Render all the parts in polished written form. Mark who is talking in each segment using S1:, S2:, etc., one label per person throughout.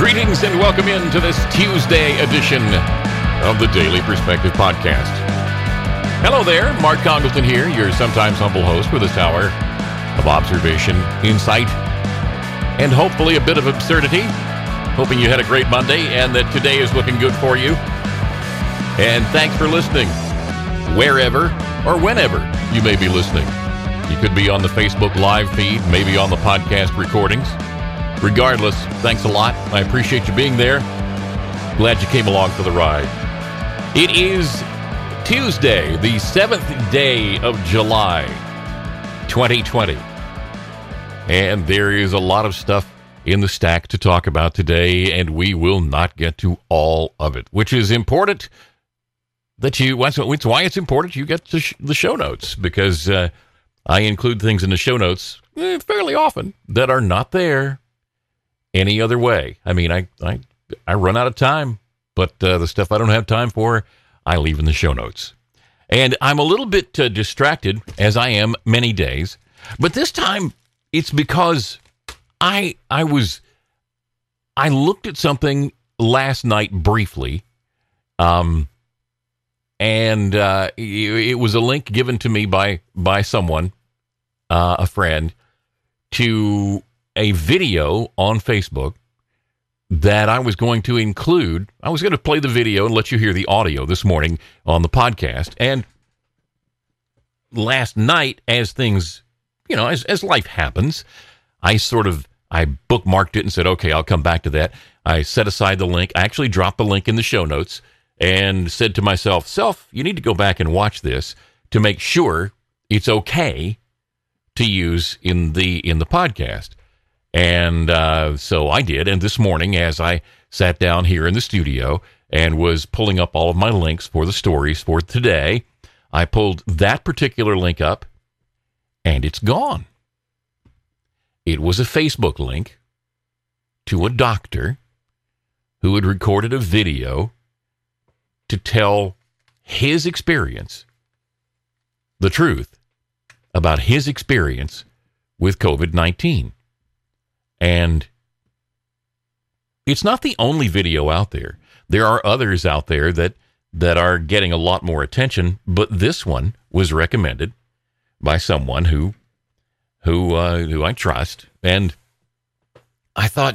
S1: Greetings and welcome into this Tuesday edition of the Daily Perspective Podcast. Hello there, Mark Congleton here, your sometimes humble host for this hour of observation, insight, and hopefully a bit of absurdity. Hoping you had a great Monday and that today is looking good for you. And thanks for listening, wherever or whenever you may be listening. You could be on the Facebook Live feed, maybe on the podcast recordings. Regardless, thanks a lot. I appreciate you being there. Glad you came along for the ride. It is Tuesday, the 7th day of July, 2020. And there is a lot of stuff in the stack to talk about today, and we will not get to all of it, which is important that it's why it's important you get to the show notes, because I include things in the show notes fairly often that are not there any other way. I mean, I run out of time, but the stuff I don't have time for, I leave in the show notes. And I'm a little bit distracted, as I am many days, but this time it's because I looked at something last night briefly, and it was a link given to me by someone, a friend, to a video on Facebook that I was going to include. I was going to play the video and let you hear the audio this morning on the podcast. And last night, as things, as life happens, I bookmarked it and said, okay, I'll come back to that. I set aside the link. I actually dropped the link in the show notes and said to myself, you need to go back and watch this to make sure it's okay to use in the podcast. And so I did. And this morning, as I sat down here in the studio and was pulling up all of my links for the stories for today, I pulled that particular link up, and it's gone. It was a Facebook link to a doctor who had recorded a video to tell his experience, the truth about his experience with COVID-19. And it's not the only video out there. There are others out there that are getting a lot more attention, but this one was recommended by someone who I trust. And I thought,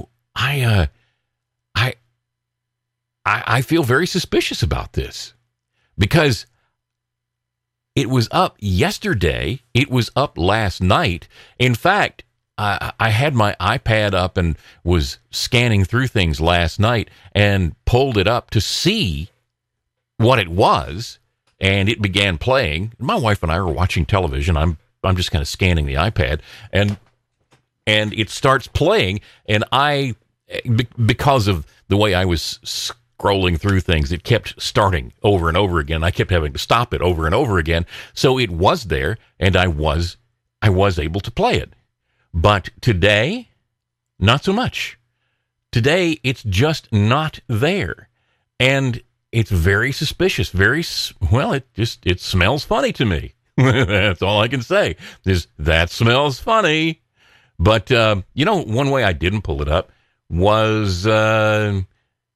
S1: I feel very suspicious about this because it was up yesterday. It was up last night. In fact, I had my iPad up and was scanning through things last night and pulled it up to see what it was, and it began playing. My wife and I were watching television. I'm just kind of scanning the iPad, and it starts playing, and because of the way I was scrolling through things, it kept starting over and over again. I kept having to stop it over and over again. So it was there, and I was able to play it. But today, not so much. Today, it's just not there. And it's very suspicious. It smells funny to me. That's all I can say, is that smells funny. But, one way I didn't pull it up was this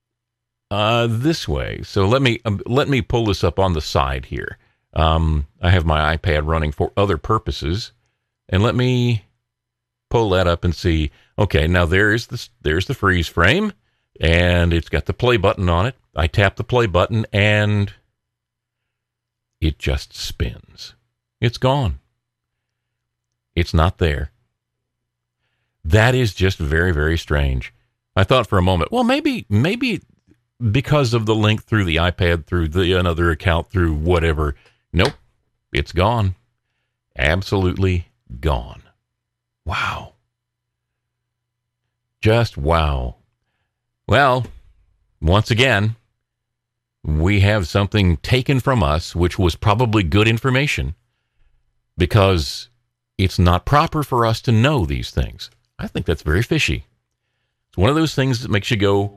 S1: way. So let me pull this up on the side here. I have my iPad running for other purposes. And let me pull that up and see. Okay, now there's the freeze frame, and it's got the play button on it. I tap the play button, and it just spins. It's gone. It's not there. That is just very, very strange. I thought for a moment, well, maybe because of the link through the iPad, through another account, through whatever. Nope, it's gone. Absolutely gone. Wow. Just wow. Well, once again, we have something taken from us, which was probably good information, because it's not proper for us to know these things. I think that's very fishy. It's one of those things that makes you go,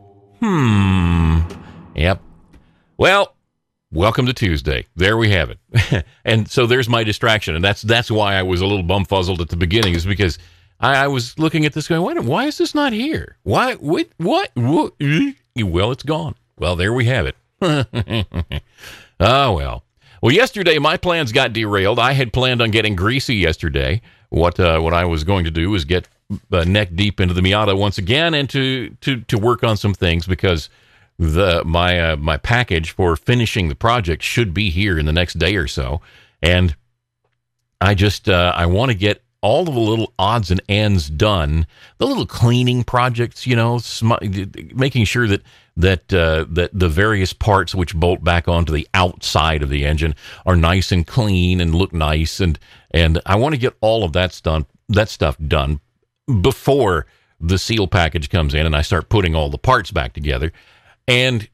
S1: Yep. Well, welcome to Tuesday. There we have it. And so there's my distraction. And that's why I was a little bumfuzzled at the beginning, is because I was looking at this going, why is this not here? Why? What? Well, it's gone. Well, there we have it. Oh, well. Well, yesterday, my plans got derailed. I had planned on getting greasy yesterday. What I was going to do was get neck deep into the Miata once again and to work on some things because my package for finishing the project should be here in the next day or so. And I just I want to get all of the little odds and ends done, the little cleaning projects, making sure that the various parts which bolt back onto the outside of the engine are nice and clean and look nice, and I want to get all of that stuff done before the seal package comes in and I start putting all the parts back together, and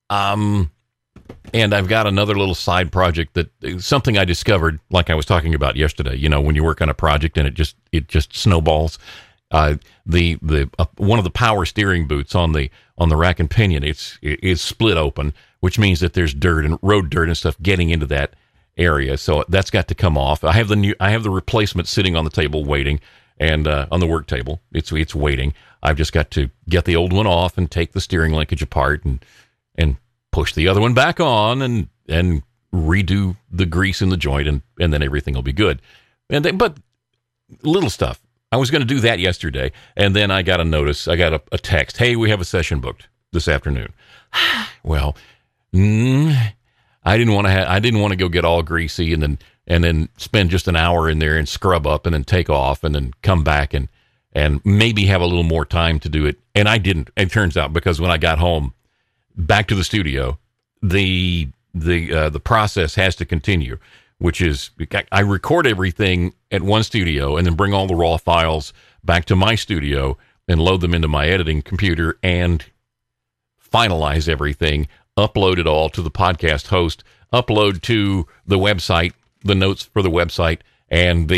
S1: I've got another little side project that something I discovered, like I was talking about yesterday. When you work on a project and it just snowballs. The one of the power steering boots on the rack and pinion, it's split open, which means that there's dirt and road dirt and stuff getting into that area. So that's got to come off. I have the replacement sitting on the table waiting, and on the work table, it's waiting. I've just got to get the old one off and take the steering linkage apart and push the other one back on and redo the grease in the joint, and then everything will be good. But little stuff. I was going to do that yesterday, and then I got a text. Hey, we have a session booked this afternoon. Well, I didn't want to go get all greasy and then spend just an hour in there and scrub up and then take off and then come back and maybe have a little more time to do it. And I didn't. It turns out because when I got home, back to the studio, the process has to continue, which is I record everything at one studio and then bring all the raw files back to my studio and load them into my editing computer and finalize everything, upload it all to the podcast host, upload to the website, the notes for the website, and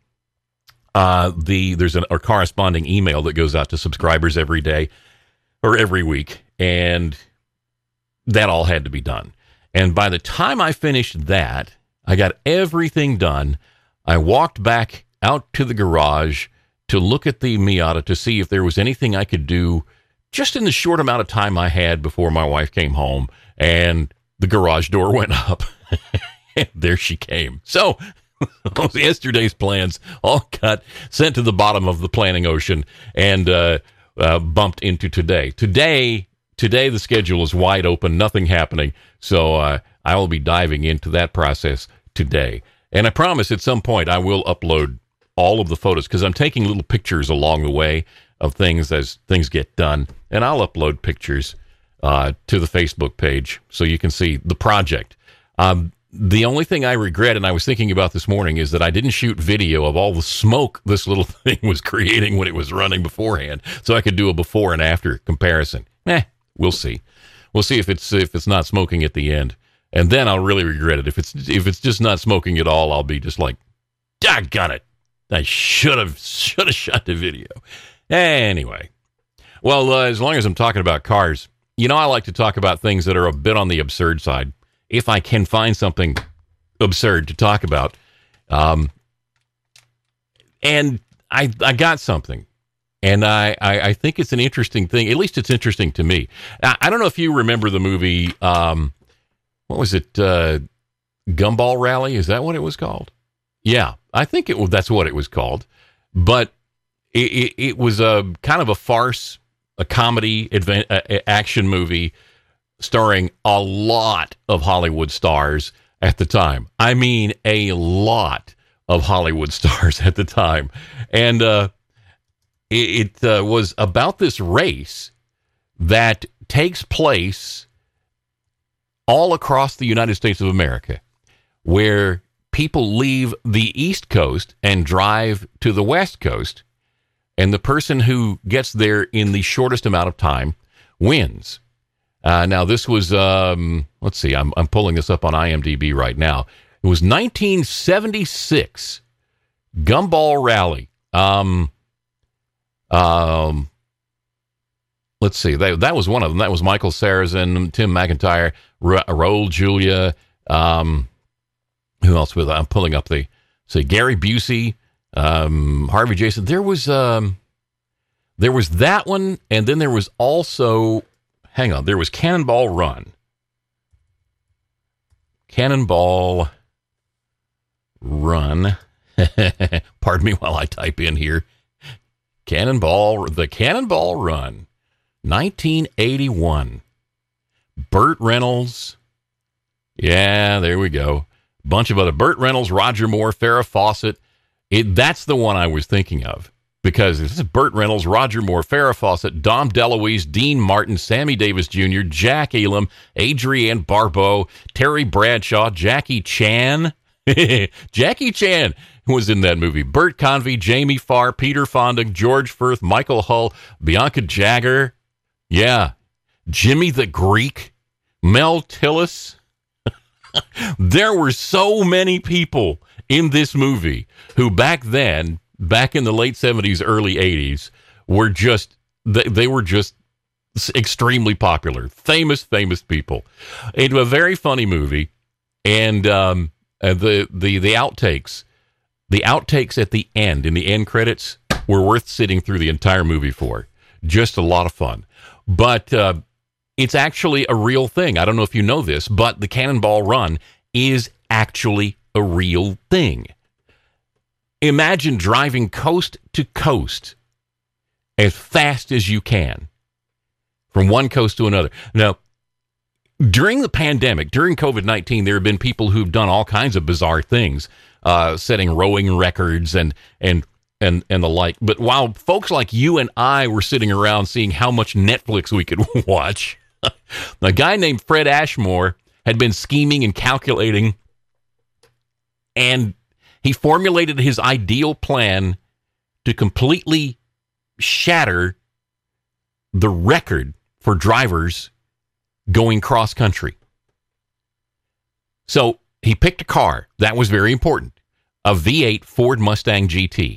S1: there's a corresponding email that goes out to subscribers every day or every week, and that all had to be done. And by the time I finished that, I got everything done. I walked back out to the garage to look at the Miata to see if there was anything I could do just in the short amount of time I had before my wife came home, and the garage door went up. And there she came. So yesterday's plans all got sent to the bottom of the planning ocean and bumped into today. Today, the schedule is wide open, nothing happening, so I will be diving into that process today. And I promise at some point I will upload all of the photos, because I'm taking little pictures along the way of things as things get done, and I'll upload pictures to the Facebook page so you can see the project. The only thing I regret, and I was thinking about this morning, is that I didn't shoot video of all the smoke this little thing was creating when it was running beforehand, so I could do a before and after comparison. We'll see. We'll see if it's not smoking at the end, and then I'll really regret it. If it's just not smoking at all, I'll be just like, doggone it, I should have shot the video. Anyway, well, as long as I'm talking about cars, I like to talk about things that are a bit on the absurd side, if I can find something absurd to talk about. And I got something. And I think it's an interesting thing. At least it's interesting to me. I don't know if you remember the movie, what was it, Gumball Rally? Is that what it was called? Yeah, I think that's what it was called. But it was a kind of a farce, a comedy, action movie starring a lot of Hollywood stars at the time. I mean, a lot of Hollywood stars at the time. And it was about this race that takes place all across the United States of America, where people leave the East Coast and drive to the West Coast, and the person who gets there in the shortest amount of time wins. Now, this was, let's see, I'm pulling this up on IMDb right now. It was 1976, Gumball Rally. Let's see, that was one of them. That was Michael Sarrazin, Tim McIntyre, Raul Julia. Who else was I'm pulling up Gary Busey, Harvey Jason. There was that one, and then there was also, hang on, there was Cannonball Run. Cannonball Run. Pardon me while I type in here. The Cannonball Run, 1981. Burt Reynolds. Yeah, there we go. Bunch of other. Burt Reynolds, Roger Moore, Farrah Fawcett. That's the one I was thinking of. Because this is Burt Reynolds, Roger Moore, Farrah Fawcett, Dom DeLuise, Dean Martin, Sammy Davis Jr., Jack Elam, Adrienne Barbeau, Terry Bradshaw, Jackie Chan. Jackie Chan was in that movie. Bert Convy, Jamie Farr, Peter Fonda, George Firth, Michael Hull, Bianca Jagger. Yeah. Jimmy the Greek, Mel Tillis. There were so many people in this movie who back then, back in the late 70s, early 80s, were just, they were just extremely popular. Famous people. It was a very funny movie. And the outtakes at the end, in the end credits, were worth sitting through the entire movie for. Just a lot of fun. But it's actually a real thing. I don't know if you know this, but the Cannonball Run is actually a real thing. Imagine driving coast to coast as fast as you can from one coast to another. Now, during the pandemic, during COVID-19, there have been people who've done all kinds of bizarre things, setting rowing records and the like. But while folks like you and I were sitting around seeing how much Netflix we could watch, a guy named Fred Ashmore had been scheming and calculating, and he formulated his ideal plan to completely shatter the record for drivers going cross country. So he picked a car. That was very important. A V8 Ford Mustang GT.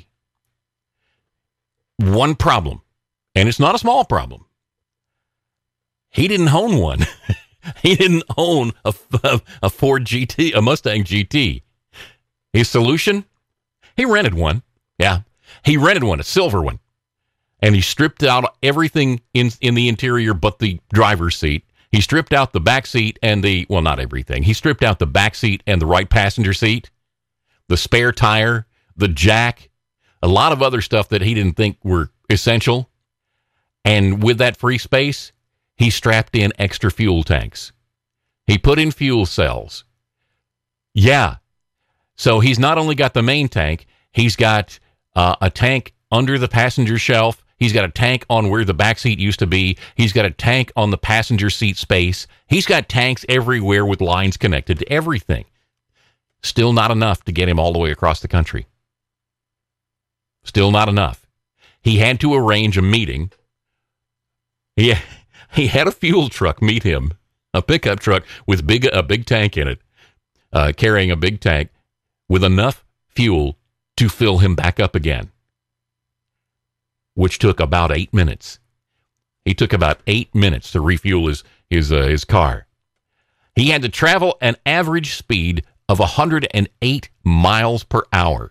S1: One problem, and it's not a small problem. He didn't own one. He didn't own a Ford GT, a Mustang GT. His solution? He rented one. Yeah, he rented one, a silver one. And he stripped out everything in the interior but the driver's seat. He stripped out the back seat and not everything. He stripped out the back seat and the right passenger seat, the spare tire, the jack, a lot of other stuff that he didn't think were essential. And with that free space, he strapped in extra fuel tanks. He put in fuel cells. Yeah. So he's not only got the main tank, he's got a tank under the passenger shelf. He's got a tank on where the back seat used to be. He's got a tank on the passenger seat space. He's got tanks everywhere with lines connected to everything. Still not enough to get him all the way across the country. Still not enough. He had to arrange a meeting. He had a fuel truck meet him, a pickup truck with a big tank in it, carrying a big tank with enough fuel to fill him back up again, which took about 8 minutes. He took about 8 minutes to refuel his car. He had to travel an average speed of 108 miles per hour.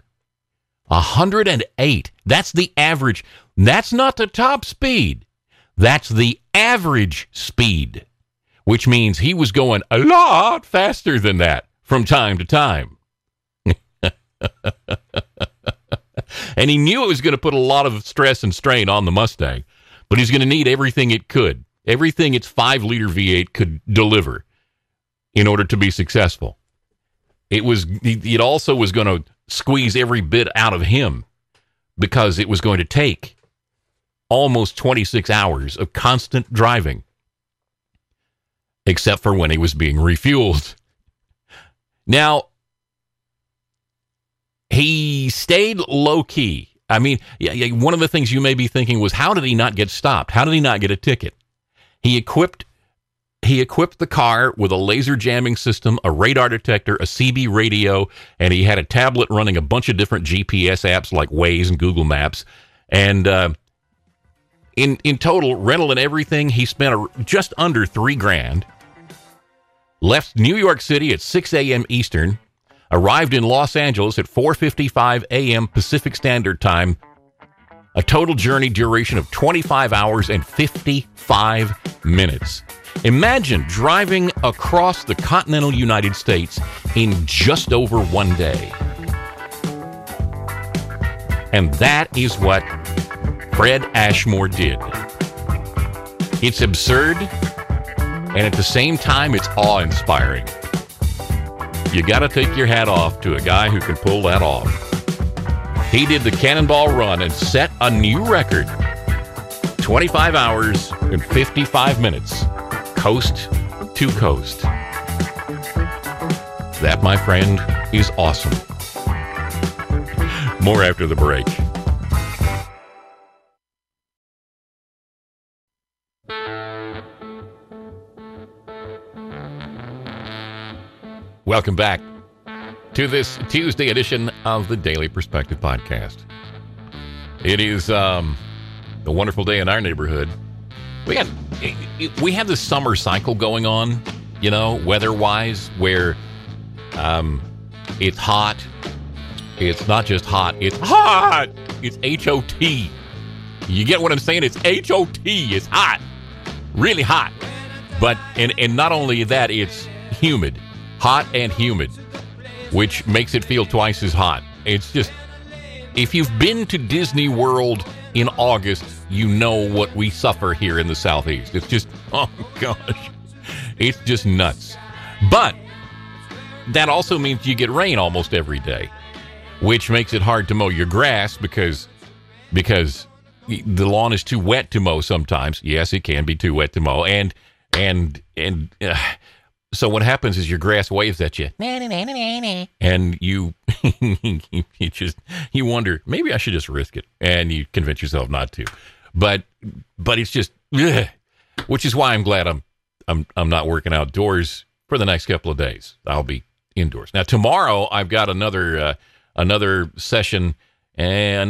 S1: 108. That's the average. That's not the top speed. That's the average speed, which means he was going a lot faster than that from time to time. And he knew it was going to put a lot of stress and strain on the Mustang, but he's going to need everything it could, everything its 5-liter V8 could deliver in order to be successful. It also was going to squeeze every bit out of him because it was going to take almost 26 hours of constant driving, except for when he was being refueled. Now, he stayed low-key. I mean, one of the things you may be thinking was, how did he not get stopped? How did he not get a ticket? He equipped the car with a laser jamming system, a radar detector, a CB radio, and he had a tablet running a bunch of different GPS apps like Waze and Google Maps. And in total, rental and everything, he spent just under $3,000. Left New York City at 6 a.m. Eastern arrived in Los Angeles at 4:55 a.m. Pacific Standard Time, a total journey duration of 25 hours and 55 minutes. Imagine driving across the continental United States in just over one day. And that is what Fred Ashmore did. It's absurd, and at the same time, it's awe-inspiring. You got to take your hat off to a guy who can pull that off. He did the Cannonball Run and set a new record. 25 hours and 55 minutes, coast to coast. That, my friend, is awesome. More after the break. Welcome back to this Tuesday edition of the Daily Perspective Podcast. It is a wonderful day in our neighborhood. We have this summer cycle going on, you know, weather-wise, where it's hot. It's not just hot. It's hot. It's H-O-T. You get what I'm saying? It's H-O-T. It's hot. Really hot. But, and not only that, it's humid. Hot and humid, which makes it feel twice as hot. It's just, if you've been to Disney World in August, you know what we suffer here in the Southeast. It's just, oh gosh, it's just nuts. But that also means you get rain almost every day, which makes it hard to mow your grass because the lawn is too wet to mow sometimes. Yes, it can be too wet to mow. So what happens is your grass waves at you, and you you wonder, maybe I should just risk it, and you convince yourself not to. But it's just, which is why I'm glad I'm not working outdoors for the next couple of days. I'll be indoors. Now tomorrow I've got another session at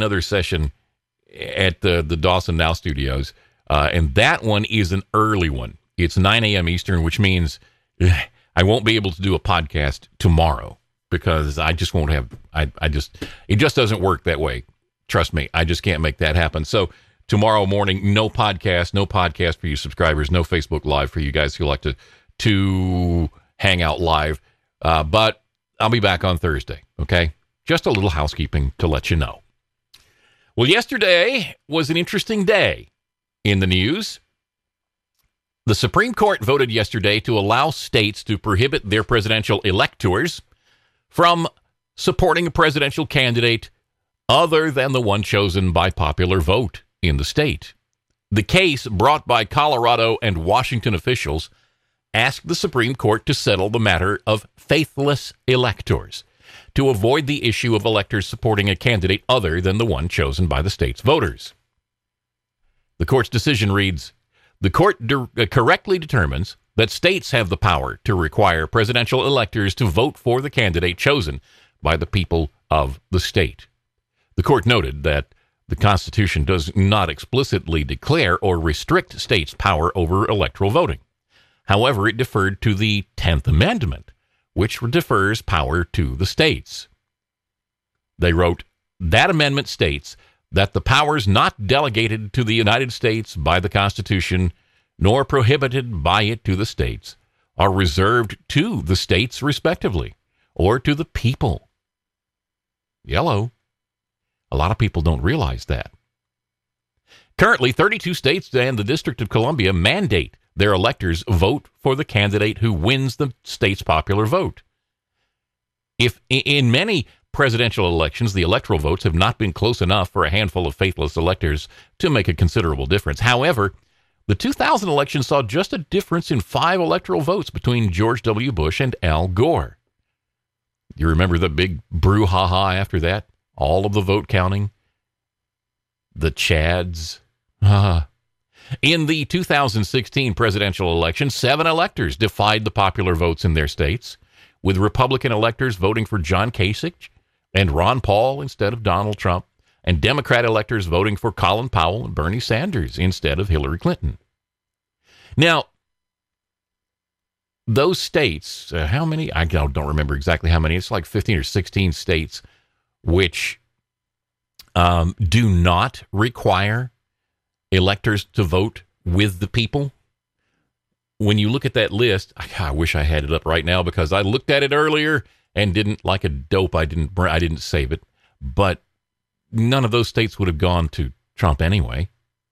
S1: the Dawson Now Studios, and that one is an early one. It's 9 a.m. Eastern, which means I won't be able to do a podcast tomorrow because I just won't have, it just doesn't work that way. Trust me, I just can't make that happen. So tomorrow morning, no podcast for you subscribers, no Facebook Live for you guys who like to hang out live. But I'll be back on Thursday, okay? Just a little housekeeping to let you know. Well, yesterday was an interesting day in the news. The Supreme Court voted yesterday to allow states to prohibit their presidential electors from supporting a presidential candidate other than the one chosen by popular vote in the state. The case, brought by Colorado and Washington officials, asked the Supreme Court to settle the matter of faithless electors to avoid the issue of electors supporting a candidate other than the one chosen by the state's voters. The court's decision reads, the court correctly determines that states have the power to require presidential electors to vote for the candidate chosen by the people of the state. The court noted that the Constitution does not explicitly declare or restrict states' power over electoral voting. However, it deferred to the 10th Amendment, which defers power to the states. They wrote, that amendment states that the powers not delegated to the United States by the Constitution, nor prohibited by it to the states, are reserved to the states respectively, or to the people. Yellow. A lot of people don't realize that. Currently, 32 states and the District of Columbia mandate their electors vote for the candidate who wins the state's popular vote. If in many presidential elections, the electoral votes have not been close enough for a handful of faithless electors to make a considerable difference. However, the 2000 election saw just a difference in 5 electoral votes between George W. Bush and Al Gore. You remember the big brouhaha after that? All of the vote counting? The Chads? In the 2016 presidential election, 7 electors defied the popular votes in their states, with Republican electors voting for John Kasich and Ron Paul instead of Donald Trump, and Democrat electors voting for Colin Powell and Bernie Sanders instead of Hillary Clinton. Now, those states, how many? I don't remember exactly how many. It's like 15 or 16 states which do not require electors to vote with the people. When you look at that list, I wish I had it up right now because I looked at it earlier and didn't, like a dope, I didn't save it. But none of those states would have gone to Trump anyway.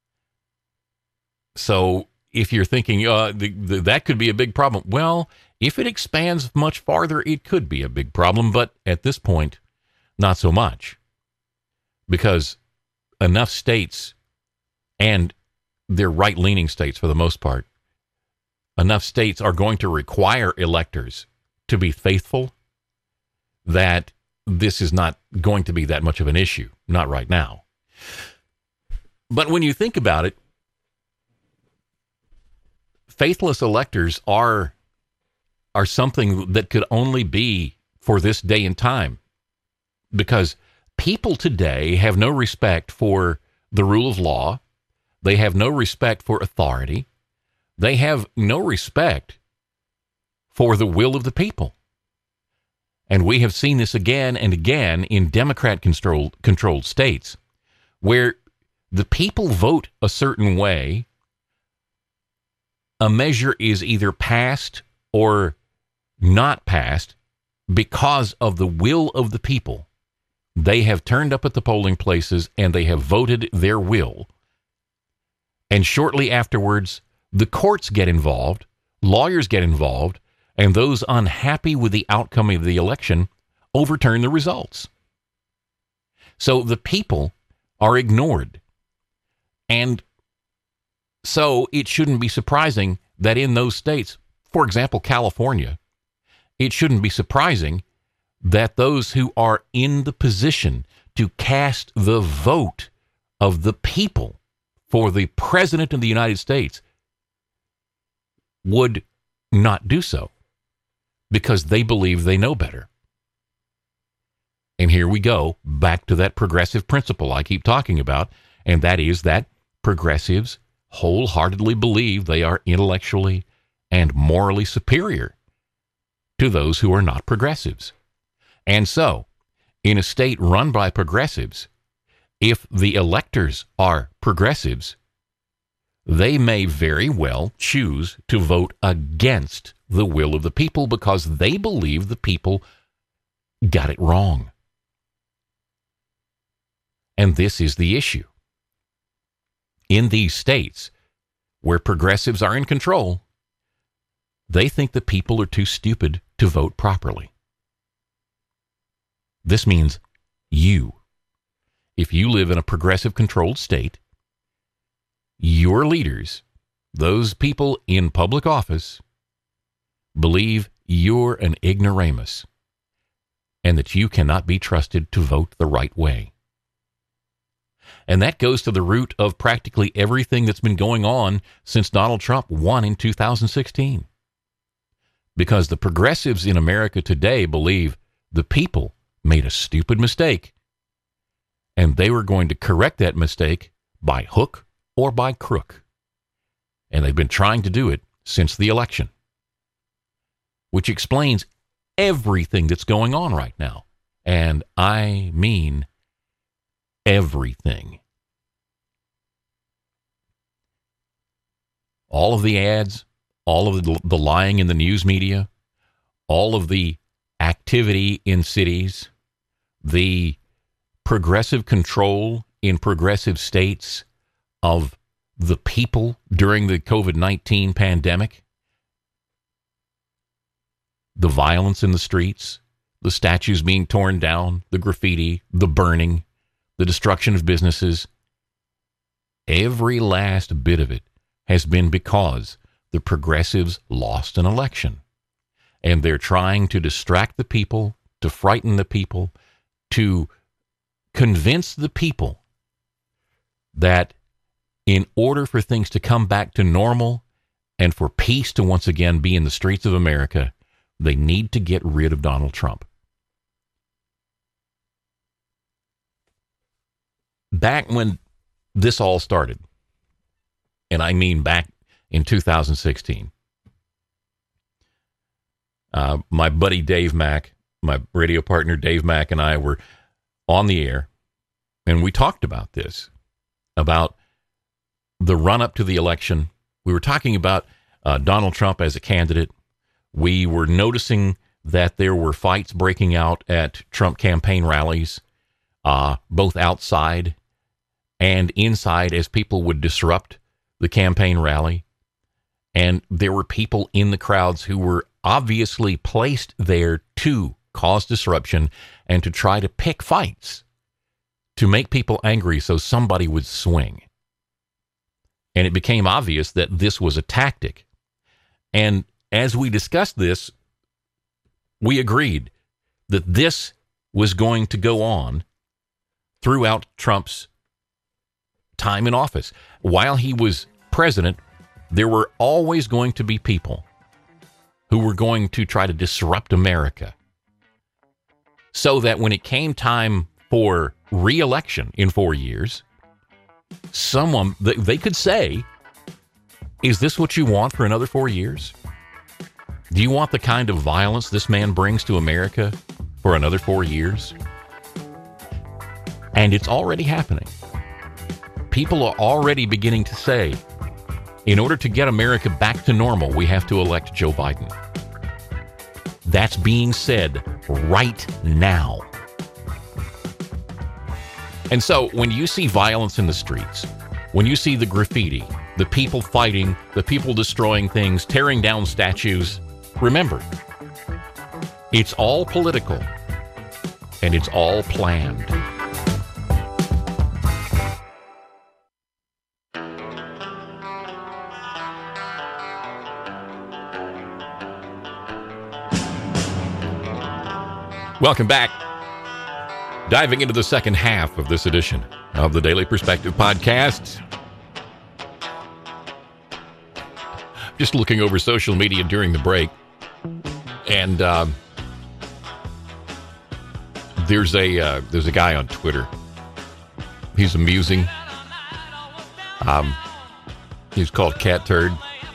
S1: So if you're thinking that could be a big problem, well, if it expands much farther, it could be a big problem. But at this point, not so much. Because enough states, and they're right-leaning states for the most part, enough states are going to require electors to be faithful that this is not going to be that much of an issue. Not right now. But when you think about it, faithless electors are something that could only be for this day and time, because people today have no respect for the rule of law. They have no respect for authority. They have no respect for the will of the people. And we have seen this again and again in Democrat-controlled states, where the people vote a certain way. A measure is either passed or not passed because of the will of the people. They have turned up at the polling places and they have voted their will. And shortly afterwards, the courts get involved, lawyers get involved, and those unhappy with the outcome of the election overturn the results. So the people are ignored. And so it shouldn't be surprising that in those states, for example, California, it shouldn't be surprising that those who are in the position to cast the vote of the people for the president of the United States would not do so because they believe they know better. And here we go back to that progressive principle I keep talking about, and that is that progressives wholeheartedly believe they are intellectually and morally superior to those who are not progressives. And so, in a state run by progressives, if the electors are progressives, they may very well choose to vote against the will of the people because they believe the people got it wrong. And this is the issue. In these states where progressives are in control, they think the people are too stupid to vote properly. This means you. If you live in a progressive-controlled state, your leaders, those people in public office, believe you're an ignoramus and that you cannot be trusted to vote the right way. And that goes to the root of practically everything that's been going on since Donald Trump won in 2016. Because the progressives in America today believe the people made a stupid mistake, and they were going to correct that mistake by hook or by crook. And they've been trying to do it since the election, which explains everything that's going on right now. And I mean everything. All of the ads, all of the lying in the news media, all of the activity in cities, the progressive control in progressive states of the people during the COVID-19 pandemic, the violence in the streets, the statues being torn down, the graffiti, the burning, the destruction of businesses, every last bit of it has been because the progressives lost an election. And they're trying to distract the people, to frighten the people, to convince the people that in order for things to come back to normal and for peace to once again be in the streets of America, they need to get rid of Donald Trump. Back when this all started, and I mean back in 2016, my buddy Dave Mack, my radio partner Dave Mack, and I were on the air, and we talked about this, about the run-up to the election. We were talking about Donald Trump as a candidate. We were noticing that there were fights breaking out at Trump campaign rallies, both outside and inside, as people would disrupt the campaign rally. And there were people in the crowds who were obviously placed there to cause disruption and to try to pick fights, to make people angry so somebody would swing. And it became obvious that this was a tactic. And as we discussed this, we agreed that this was going to go on throughout Trump's time in office. While he was president, there were always going to be people who were going to try to disrupt America, so that when it came time for re-election in 4 years, someone, they could say, is this what you want for another 4 years? Do you want the kind of violence this man brings to America for another 4 years? And it's already happening. People are already beginning to say, in order to get America back to normal, we have to elect Joe Biden. That's being said right now. And so when you see violence in the streets, when you see the graffiti, the people fighting, the people destroying things, tearing down statues, remember, it's all political and it's all planned. Welcome back. Diving into the second half of this edition of the Daily Perspective Podcast. Just looking over social media during the break, and there's a guy on Twitter. He's amusing. He's called Cat Turd.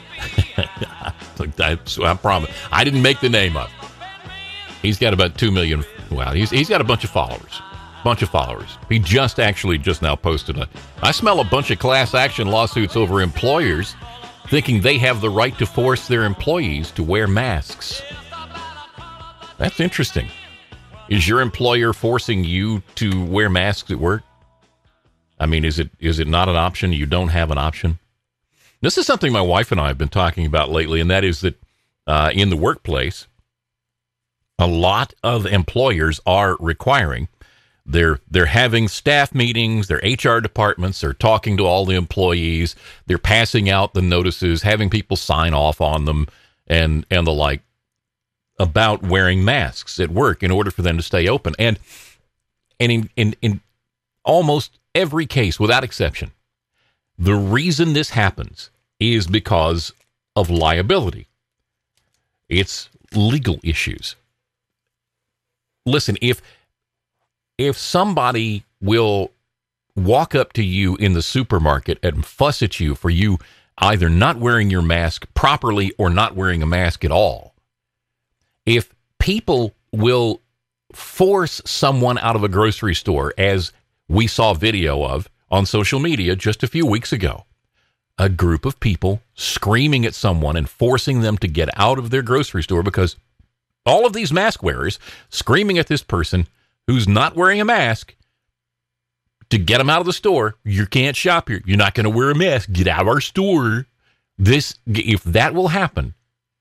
S1: I promise. I didn't make the name up. He's got about 2 million. Wow, he's got a bunch of followers. He just now posted I smell a bunch of class action lawsuits over employers thinking they have the right to force their employees to wear masks. That's interesting. Is your employer forcing you to wear masks at work? I mean, is it not an option? You don't have an option? This is something my wife and I have been talking about lately, and that is that in the workplace, a lot of employers are requiring, they're having staff meetings, their HR departments are talking to all the employees, they're passing out the notices, having people sign off on them, and the like, about wearing masks at work in order for them to stay open. And in almost every case, without exception, the reason this happens is because of liability. It's legal issues. Listen, if somebody will walk up to you in the supermarket and fuss at you for you either not wearing your mask properly or not wearing a mask at all, if people will force someone out of a grocery store, as we saw video of on social media just a few weeks ago, a group of people screaming at someone and forcing them to get out of their grocery store because all of these mask wearers screaming at this person who's not wearing a mask to get him out of the store. You can't shop here. You're not going to wear a mask. Get out of our store. If that will happen,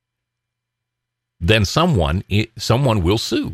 S1: then someone will sue.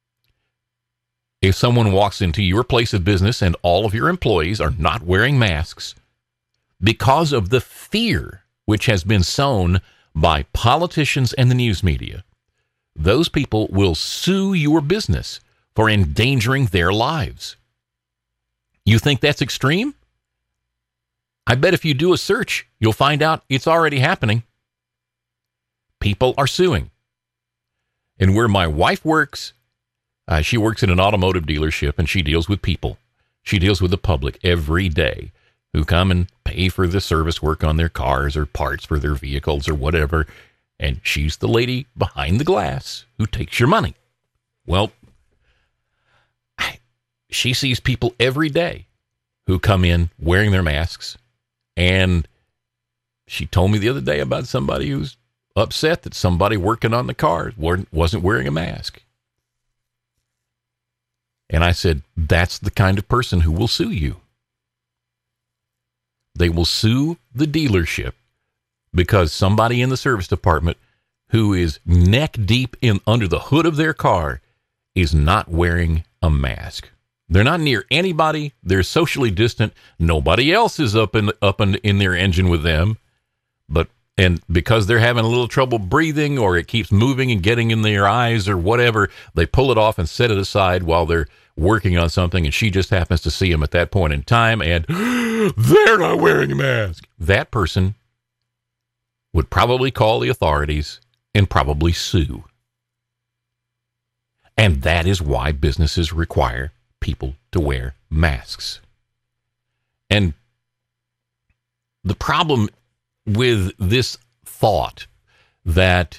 S1: If someone walks into your place of business and all of your employees are not wearing masks because of the fear which has been sown by politicians and the news media, those people will sue your business for endangering their lives. You think that's extreme? I bet if you do a search, you'll find out it's already happening. People are suing. And where my wife works, she works in an automotive dealership, and she deals with people. She deals with the public every day who come and pay for the service work on their cars or parts for their vehicles or whatever. And she's the lady behind the glass who takes your money. Well, she sees people every day who come in wearing their masks. And she told me the other day about somebody who's upset that somebody working on the car wasn't wearing a mask. And I said, that's the kind of person who will sue you. They will sue the dealership because somebody in the service department who is neck deep in under the hood of their car is not wearing a mask. They're not near anybody. They're socially distant. Nobody else is up in their engine with them. And because they're having a little trouble breathing, or it keeps moving and getting in their eyes or whatever, they pull it off and set it aside while they're working on something, and she just happens to see them at that point in time, and they're not wearing a mask. That person would probably call the authorities and probably sue. And that is why businesses require people to wear masks. And the problem with this thought that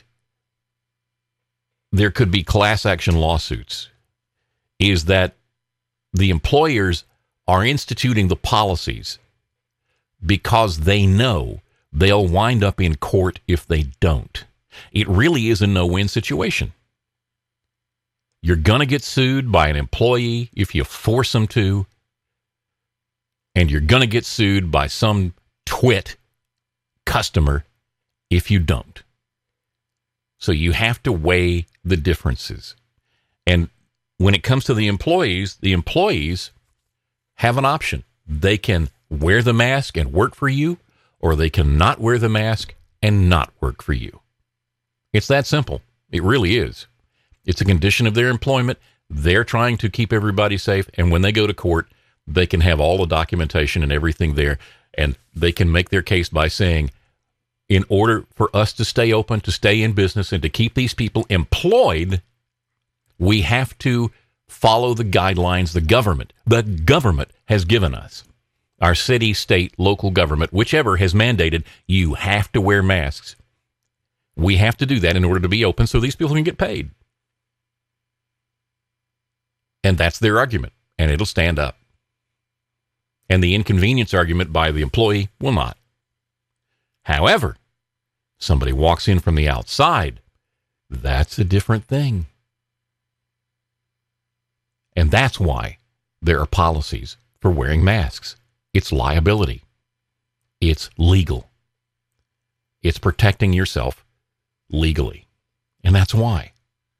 S1: there could be class action lawsuits is that the employers are instituting the policies because they know they'll wind up in court if they don't. It really is a no-win situation. You're going to get sued by an employee if you force them to, and you're going to get sued by some twit customer if you don't. So you have to weigh the differences. And when it comes to the employees have an option. They can wear the mask and work for you, or they can not wear the mask and not work for you. It's that simple. It really is. It's a condition of their employment. They're trying to keep everybody safe, and when they go to court, they can have all the documentation and everything there, and they can make their case by saying, in order for us to stay open, to stay in business, and to keep these people employed, we have to follow the guidelines the government has given us. Our city, state, local government, whichever has mandated, you have to wear masks. We have to do that in order to be open so these people can get paid. And that's their argument, and it'll stand up. And the inconvenience argument by the employee will not. However, somebody walks in from the outside, that's a different thing. And that's why there are policies for wearing masks. It's liability. It's legal. It's protecting yourself legally. And that's why.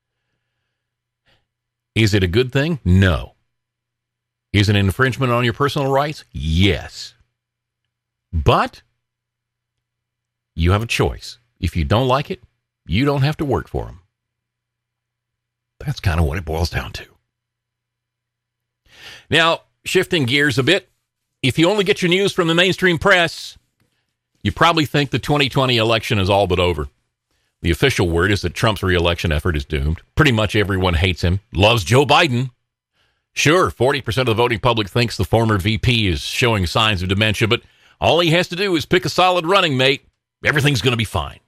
S1: Is it a good thing? No. Is it an infringement on your personal rights? Yes. But you have a choice. If you don't like it, you don't have to work for them. That's kind of what it boils down to. Now, shifting gears a bit, if you only get your news from the mainstream press, you probably think the 2020 election is all but over. The official word is that Trump's re-election effort is doomed. Pretty much everyone hates him, loves Joe Biden. Sure, 40% of the voting public thinks the former VP is showing signs of dementia, but all he has to do is pick a solid running mate. Everything's going to be fine.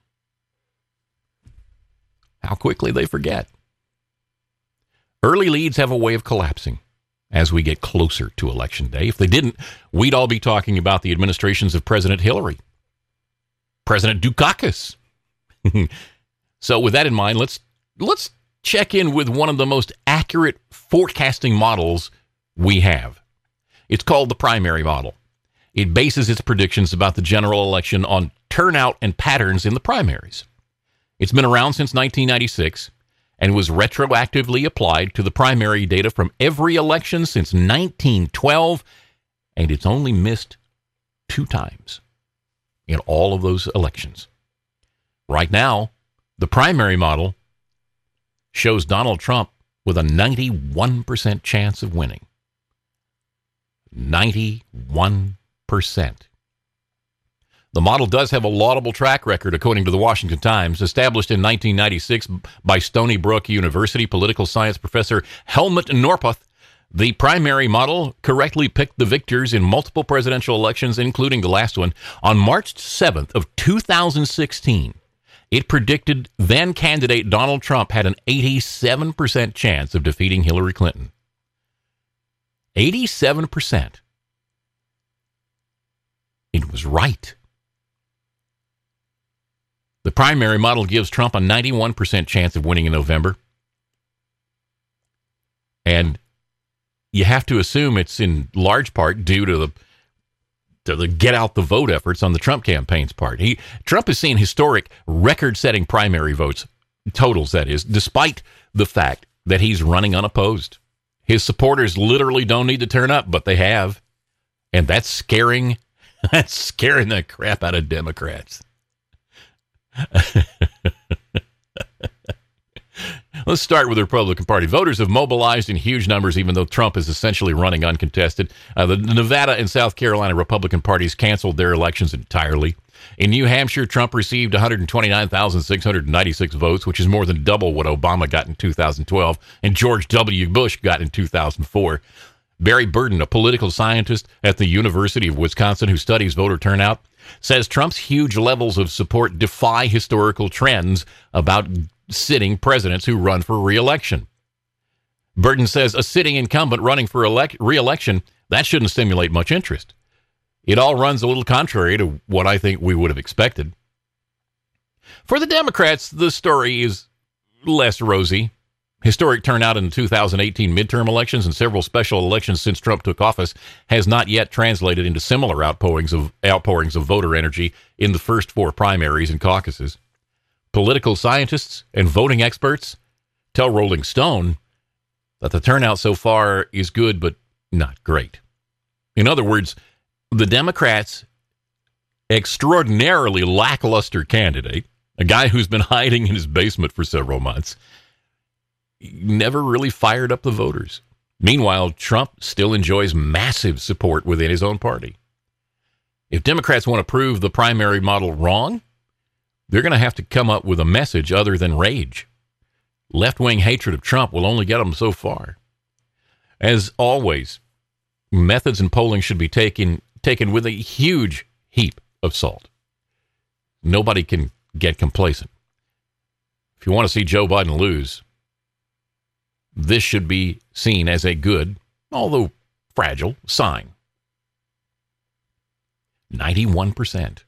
S1: How quickly they forget. Early leads have a way of collapsing as we get closer to Election Day. If they didn't, we'd all be talking about the administrations of President Hillary, President Dukakis. So with that in mind, let's check in with one of the most accurate forecasting models we have. It's called the primary model. It bases its predictions about the general election on turnout and patterns in the primaries. It's been around since 1996 and was retroactively applied to the primary data from every election since 1912, and it's only missed 2 times in all of those elections. Right now, the primary model shows Donald Trump with a 91% chance of winning. 91%. The model does have a laudable track record, according to the Washington Times. Established in 1996 by Stony Brook University political science professor Helmut Norpoth, the primary model correctly picked the victors in multiple presidential elections, including the last one, on March 7th of 2016. It predicted then candidate Donald Trump had an 87% chance of defeating Hillary Clinton. 87%. It was right. The primary model gives Trump a 91% chance of winning in November. And you have to assume it's in large part due to the get out the vote efforts on the Trump campaign's part. Trump has seen historic record-setting primary votes, totals that is, despite the fact that he's running unopposed. His supporters literally don't need to turn up, but they have. And that's scaring the crap out of Democrats. Let's start with the Republican Party. Voters have mobilized in huge numbers, even though Trump is essentially running uncontested. The Nevada and South Carolina Republican parties canceled their elections entirely. In New Hampshire, Trump received 129,696 votes, which is more than double what Obama got in 2012 and George W. Bush got in 2004. Barry Burden, a political scientist at the University of Wisconsin who studies voter turnout, says Trump's huge levels of support defy historical trends about sitting presidents who run for re-election. Burden says a sitting incumbent running for re-election, that shouldn't stimulate much interest. It all runs a little contrary to what I think we would have expected. For the Democrats, the story is less rosy. Historic turnout in the 2018 midterm elections and several special elections since Trump took office has not yet translated into similar outpourings of voter energy in the first four primaries and caucuses. Political scientists and voting experts tell Rolling Stone that the turnout so far is good but not great. In other words, the Democrats' extraordinarily lackluster candidate, a guy who's been hiding in his basement for several months, never really fired up the voters. Meanwhile, Trump still enjoys massive support within his own party. If Democrats want to prove the primary model wrong, they're going to have to come up with a message other than rage. Left-wing hatred of Trump will only get them so far. As always, methods in polling should be taken with a huge heap of salt. Nobody can get complacent. If you want to see Joe Biden lose, this should be seen as a good, although fragile, sign. 91%.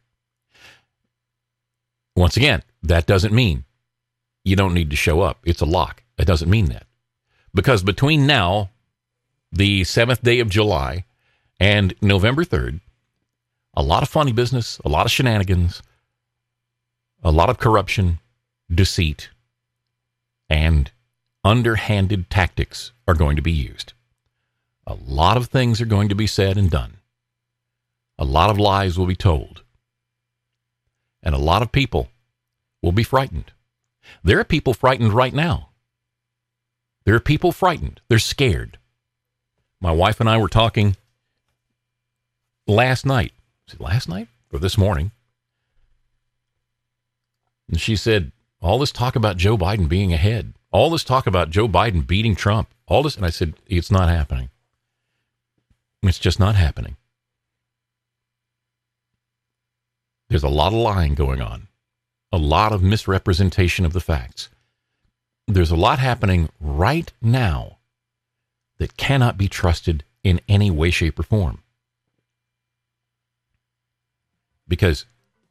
S1: Once again, that doesn't mean you don't need to show up. It's a lock. It doesn't mean that. Because between now, the 7th day of July, and November 3rd, a lot of funny business, a lot of shenanigans, a lot of corruption, deceit, and underhanded tactics are going to be used. A lot of things are going to be said and done. A lot of lies will be told. And a lot of people will be frightened. There are people frightened right now. There are people frightened. They're scared. My wife and I were talking last night. Was it last night or this morning? And she said, all this talk about Joe Biden being ahead, all this talk about Joe Biden beating Trump, all this, and I said, it's not happening. It's just not happening. There's a lot of lying going on, a lot of misrepresentation of the facts. There's a lot happening right now that cannot be trusted in any way, shape, or form. Because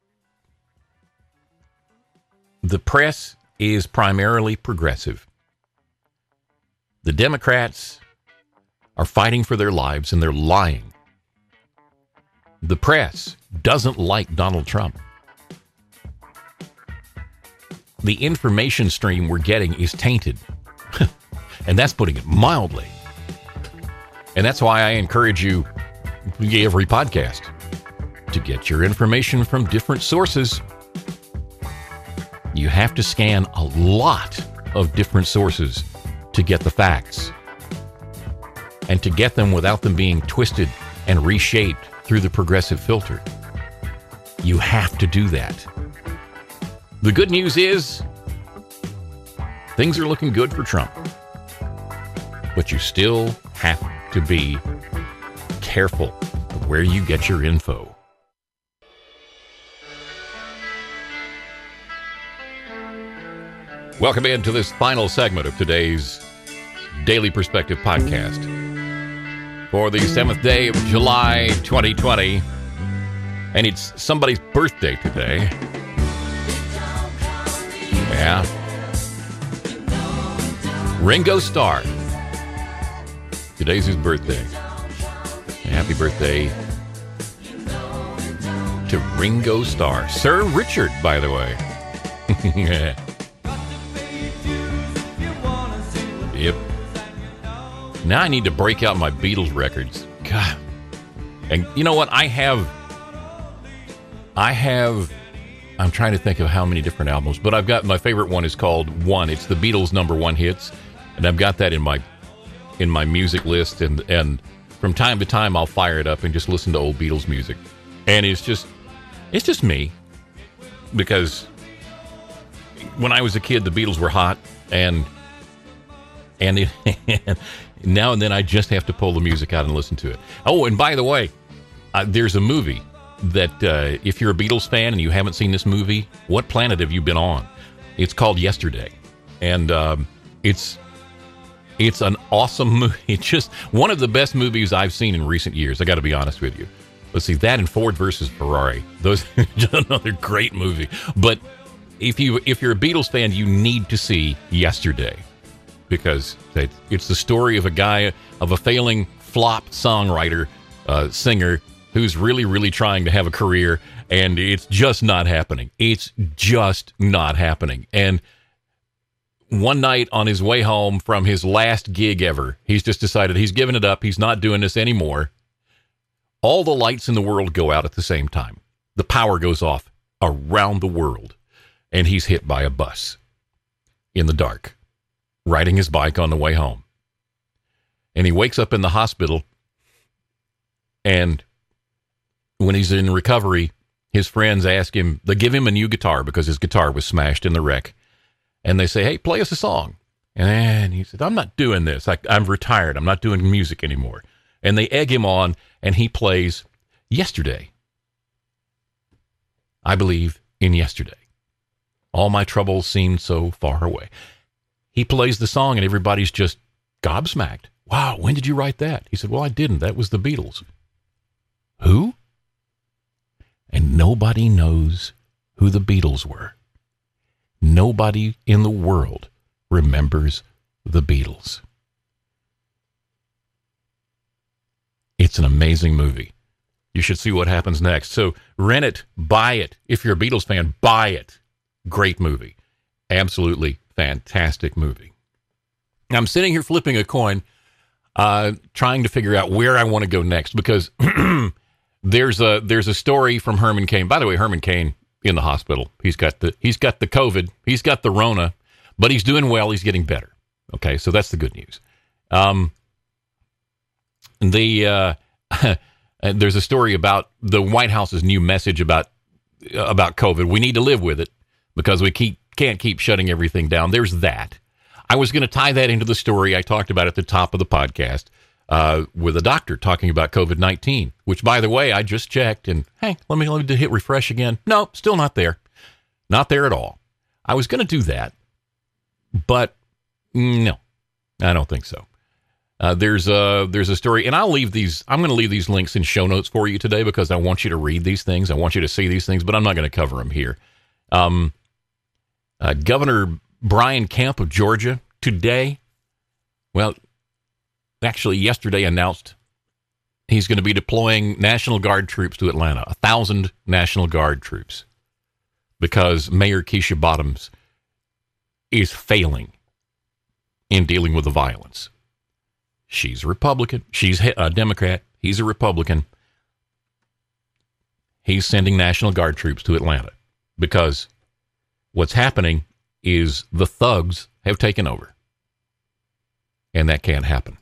S1: the press is primarily progressive. The Democrats are fighting for their lives and they're lying. The press doesn't like Donald Trump. The information stream we're getting is tainted. And that's putting it mildly. And that's why I encourage you, every podcast, to get your information from different sources. You have to scan a lot of different sources to get the facts. And to get them without them being twisted and reshaped through the progressive filter. You have to do that. The good news is things are looking good for Trump. But you still have to be careful of where you get your info. Welcome into this final segment of today's Daily Perspective podcast. For the 7th day of July 2020, and it's somebody's birthday today. Yeah. Ringo Starr. Today's his birthday. Happy birthday to Ringo Starr. Sir Richard, by the way. Yep. Now I need to break out my Beatles records. God. And you know what? I'm trying to think of how many different albums, but I've got my favorite one is called One. It's the Beatles' #1 hits, and I've got that in my music list, and from time to time I'll fire it up and just listen to old Beatles music. And it's just me, because when I was a kid the Beatles were hot, and now and then I just have to pull the music out and listen to it. Oh, and by the way, there's a movie that if you're a Beatles fan and you haven't seen this movie, what planet have you been on? It's called Yesterday, and it's an awesome movie. It's just one of the best movies I've seen in recent years. I got to be honest with you. Let's see, that and Ford versus Ferrari. Those just another great movie. But if you're a Beatles fan, you need to see Yesterday, because it's the story of a failing flop songwriter, singer, who's really, really trying to have a career, and it's just not happening. It's just not happening. And one night on his way home from his last gig ever, he's just decided he's given it up. He's not doing this anymore. All the lights in the world go out at the same time. The power goes off around the world, and he's hit by a bus in the dark, riding his bike on the way home. And he wakes up in the hospital, and when he's in recovery, his friends ask him, they give him a new guitar because his guitar was smashed in the wreck. And they say, hey, play us a song. And he said, I'm not doing this. I'm retired. I'm not doing music anymore. And they egg him on, and he plays Yesterday. I believe in yesterday. All my troubles seemed so far away. He plays the song, and everybody's just gobsmacked. Wow, when did you write that? He said, well, I didn't. That was the Beatles. Who? And nobody knows who the Beatles were. Nobody in the world remembers the Beatles. It's an amazing movie. You should see what happens next. So rent it, buy it. If you're a Beatles fan, buy it. Great movie. Absolutely fantastic movie. I'm sitting here flipping a coin, trying to figure out where I want to go next, because there's a story from Herman Cain. By the way, Herman Cain in the hospital. He's got the COVID. He's got the Rona, but he's doing well. He's getting better. Okay, so that's the good news. There's a story about the White House's new message about COVID. We need to live with it because we can't keep shutting everything down. There's that. I was going to tie that into the story I talked about at the top of the podcast with a doctor talking about COVID-19, which, by the way, I just checked, and hey, let me hit refresh again. No, still not there. Not there at all. I was going to do that, but no, I don't think so. There's a story, and I'm going to leave these links in show notes for you today because I want you to read these things. I want you to see these things, but I'm not going to cover them here. Governor Brian Kemp of Georgia today, well, actually yesterday, announced he's going to be deploying National Guard troops to Atlanta, 1,000 National Guard troops, because Mayor Keisha Bottoms is failing in dealing with the violence. She's a Republican. She's a Democrat. He's a Republican. He's sending National Guard troops to Atlanta because what's happening is the thugs have taken over. And that can't happen.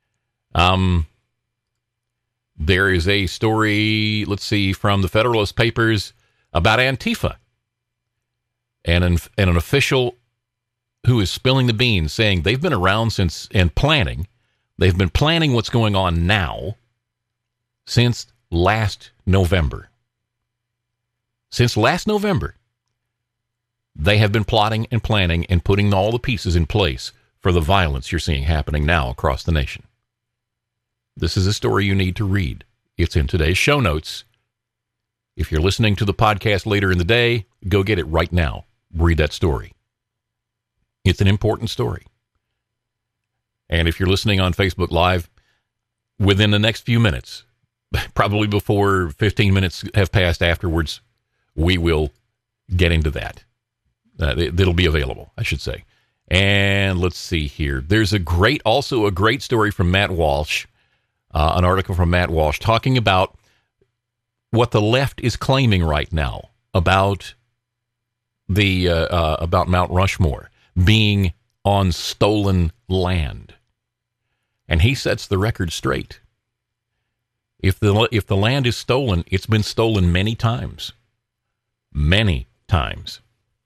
S1: There is a story, let's see, from the Federalist Papers about Antifa. And an official who is spilling the beans, saying they've been around since, and planning. They've been planning what's going on now since last November. Since last November. They have been plotting and planning and putting all the pieces in place for the violence you're seeing happening now across the nation. This is a story you need to read. It's in today's show notes. If you're listening to the podcast later in the day, go get it right now. Read that story. It's an important story. And if you're listening on Facebook Live, within the next few minutes, probably before 15 minutes have passed afterwards, we will get into that. It'll be available, I should say. And let's see here. There's also a great story from Matt Walsh, an article from Matt Walsh talking about what the left is claiming right now about about Mount Rushmore being on stolen land. And he sets the record straight. If the land is stolen, it's been stolen many times. Many times.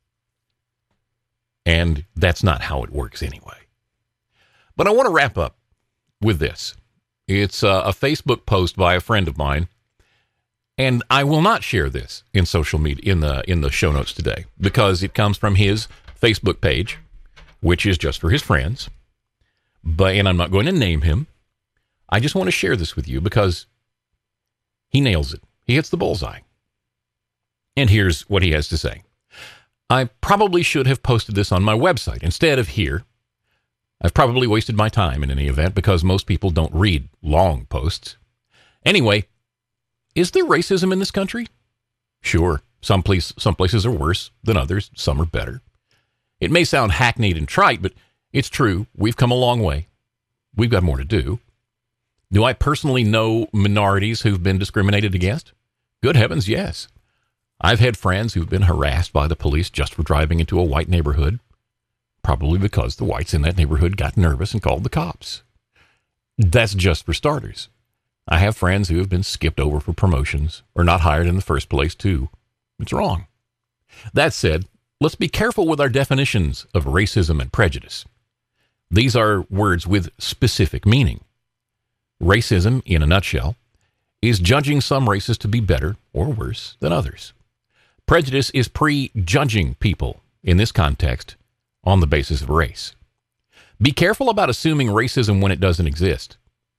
S1: And that's not how it works anyway. But I want to wrap up with this. It's a Facebook post by a friend of mine, and I will not share this in social media in the show notes today because it comes from his Facebook page, which is just for his friends. And I'm not going to name him. I just want to share this with you because he nails it. He hits the bullseye. And here's what he has to say. I probably should have posted this on my website instead of here. I've probably wasted my time in any event because most people don't read long posts. Anyway, is there racism in this country? Sure. Some places are worse than others. Some are better. It may sound hackneyed and trite, but it's true. We've come a long way. We've got more to do. Do I personally know minorities who've been discriminated against? Good heavens, yes. I've had friends who've been harassed by the police just for driving into a white neighborhood, probably because the whites in that neighborhood got nervous and called the cops. That's just for starters. I have friends who have been skipped over for promotions or not hired in the first place, too. It's wrong. That said, let's be careful with our definitions of racism and prejudice. These are words with specific meaning. Racism, in a nutshell, is judging some races to be better or worse than others. Prejudice is prejudging people, in this context, on the basis of race. Be careful about assuming racism when it doesn't exist.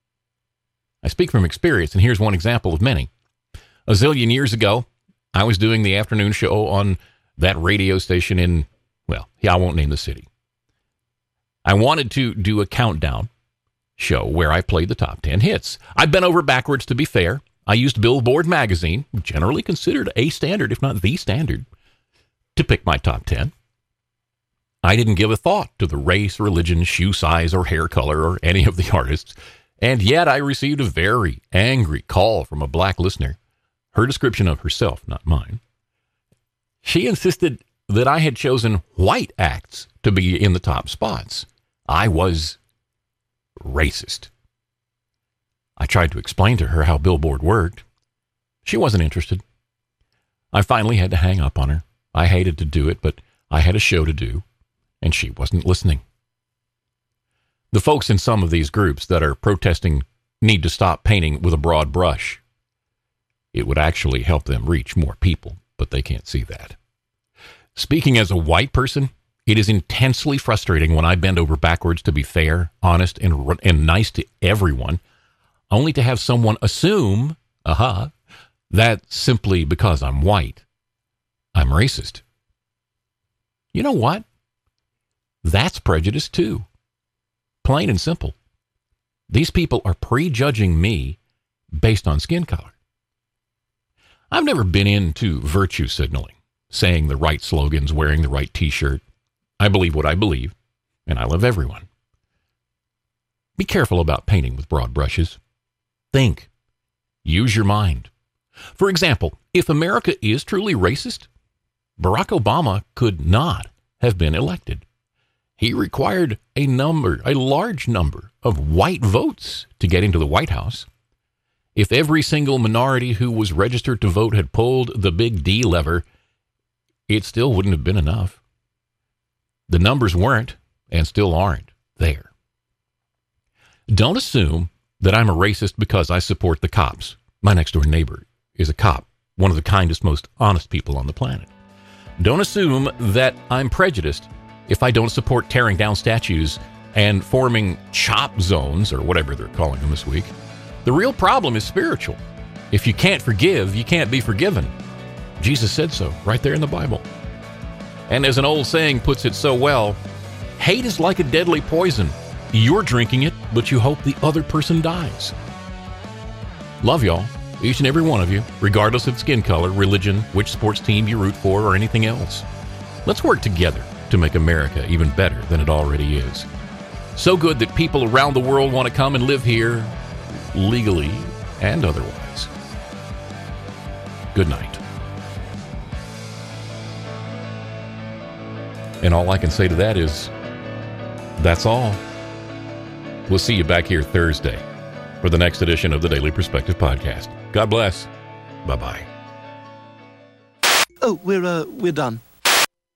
S1: I speak from experience, and here's one example of many. A zillion years ago, I was doing the afternoon show on that radio station in, I won't name the city. I wanted to do a countdown show where I played the top 10 hits. I bent over backwards, to be fair. I used Billboard magazine, generally considered a standard, if not the standard, to pick my top 10. I didn't give a thought to the race, religion, shoe size, or hair color, or any of the artists, and yet I received a very angry call from a black listener. Her description of herself, not mine. She insisted that I had chosen white acts to be in the top spots. I was racist. I tried to explain to her how Billboard worked. She wasn't interested. I finally had to hang up on her. I hated to do it, but I had a show to do, and she wasn't listening. The folks in some of these groups that are protesting need to stop painting with a broad brush. It would actually help them reach more people, but they can't see that. Speaking as a white person, it is intensely frustrating when I bend over backwards to be fair, honest, and nice to everyone, only to have someone assume, that simply because I'm white, I'm racist. You know what? That's prejudice too. Plain and simple. These people are prejudging me based on skin color. I've never been into virtue signaling, saying the right slogans, wearing the right t-shirt. I believe what I believe, and I love everyone. Be careful about painting with broad brushes. Think. Use your mind. For example, if America is truly racist, Barack Obama could not have been elected. He required a large number of white votes to get into the White House. If every single minority who was registered to vote had pulled the big D lever, it still wouldn't have been enough. The numbers weren't, and still aren't, there. Don't assume that I'm a racist because I support the cops. My next door neighbor is a cop, one of the kindest, most honest people on the planet. Don't assume that I'm prejudiced if I don't support tearing down statues and forming chop zones, or whatever they're calling them this week. The real problem is spiritual. If you can't forgive, you can't be forgiven. Jesus said so right there in the Bible. And as an old saying puts it so well, hate is like a deadly poison. You're drinking it, but you hope the other person dies. Love y'all, each and every one of you, regardless of skin color, religion, which sports team you root for, or anything else. Let's work together to make America even better than it already is. So good that people around the world want to come and live here, legally and otherwise. Good night. And all I can say to that is, that's all. We'll see you back here Thursday for the next edition of the Daily Perspective Podcast. God bless. Bye-bye.
S2: Oh, we're done.